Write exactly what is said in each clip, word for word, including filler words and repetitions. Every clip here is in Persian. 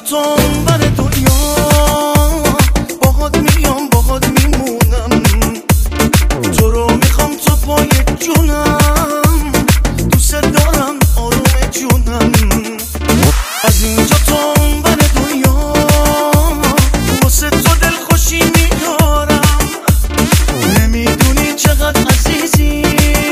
تو بر دنیا باهات میام باهات میمونم، تو رو میخوام تو پای جونم، دوست دارم آروم جونم. از اینجا تو بر دنیا واسه تو دل خوشی میدارم، نمیدونی چقدر عزیزی،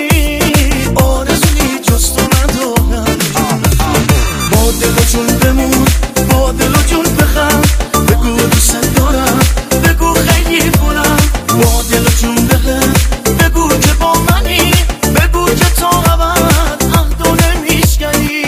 آرزویی جز تو ندارم. با دل و جون بمون، با دل و جون بخند، بگو دوست دارم، بگو خیلی کنم. با دل و جون بخند، بگو که با منی، بگو که تا ابد عهدو نمیشکنی.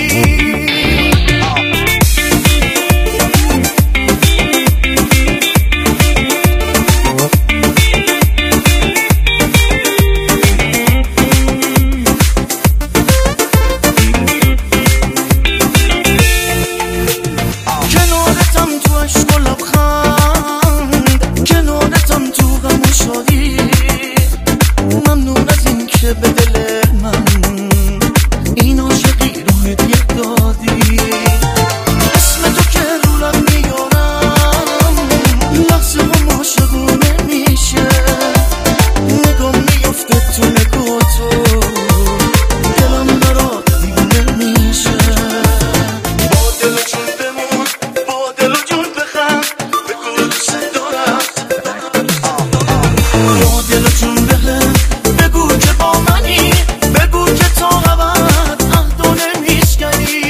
کنارتم تو عشق و لبخند، کنارتم تو غم و شادی، ممنون از این که به دل من این عاشقی رو هدیه دادی. اسم تو که رو لب میارم، لحظه هم عاشقونه میشه، نگام میفته تو نگاه تو، دلم برات دیوونه میشه. با دل و جون بمون، با دل و جون بخند، بگو دوست دارم. با دل و جون بخند، بگو که با منی، بگو که تا ابد عهدو نمیشکنی.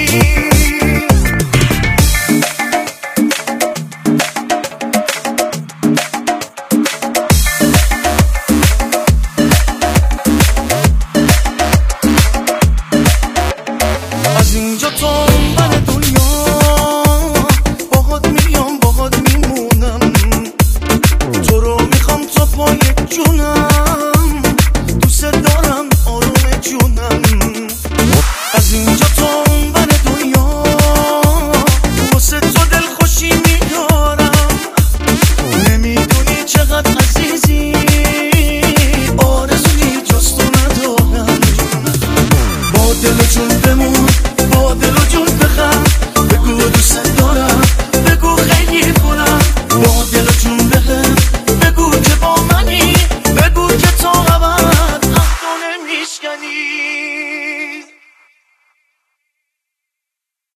از اینجا تا بر دنیا باهات میام باهات میمونم، تو رو میخوام تا پای جونم، دوست دارم آروم جونم. از اینجا تا بر دنیا واسه تو دل خوشی میدارم، نمیدونی چقدر عزیزی، آرزویی جز تو ندارم. با دل و جون بمون، با دل و جون